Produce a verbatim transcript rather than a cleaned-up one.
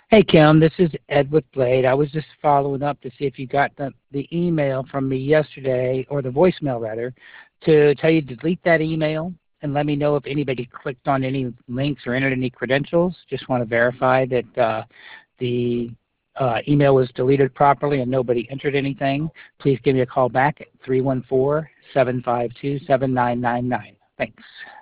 Hey Kim, this is Ed with Blade. I was just following up to see if you got the, the email from me yesterday, or the voicemail rather, to tell you to delete that email and let me know if anybody clicked on any links or entered any credentials. Just want to verify that uh, the uh, email was deleted properly and nobody entered anything. Please give me a call back at three one four, seven five two, seven nine nine nine. Thanks.